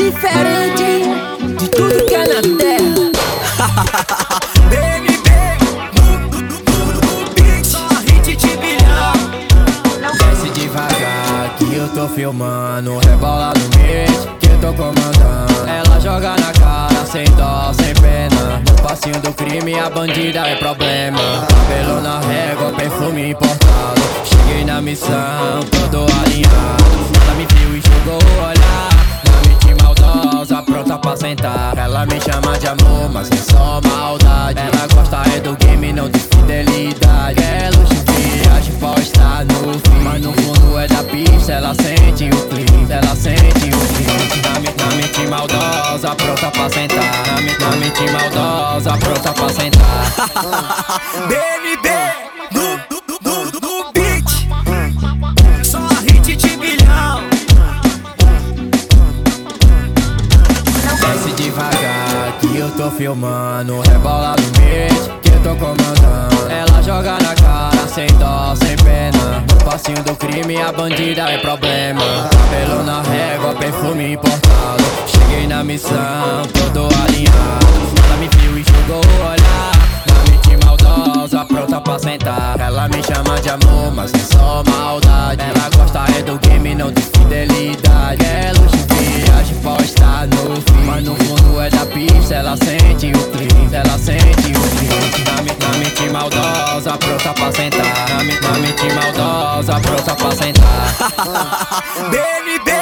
diferente de tudo que é na terra. BNB, no beat, só hit de bilhão. Desce devagar que eu tô filmando, rebola no beat que eu tô comandando. Ela joga na cara sem dó, sem pena. No passinho do crime a bandida é problema. Cabelo na régua, perfume importado. Cheguei na missão, todo alinhado. Ela me viu e jogou o olhar. Na mente maldosa, pronta pra sentar. Ela me chama de amor, mas é só maldade. Ela gosta é do game, não de fidelidade. Quer luxo, viagem, posta no fim. Mas no fundo é da pista, ela sente o clima. Ela sente o clima. Na mente maldosa, pronta pra sentar. Na mente maldosa, pronta pra sentar. BNB, no beat, só hit de bilhão. Desce devagar que eu tô filmando, rebola no beat que eu tô comandando. Ela joga na cara sem dó, sem pena. No passinho do crime a bandida é problema. Cabelo na régua, perfume importado. Cheguei na missão, todo alinhado. Ela me viu e jogou o olhar. Na mente maldosa, pronta pra sentar. Ela me chama de amor, mas é só maldade. Ela gosta é do game, não de fidelidade. Quer luxo, viagem, posta no fim. Mas no fundo é da pista, ela sente o clima. Ela sente o clima. Na mente maldosa, pronta pra sentar. Na mente maldosa, pronta pra sentar. BNB,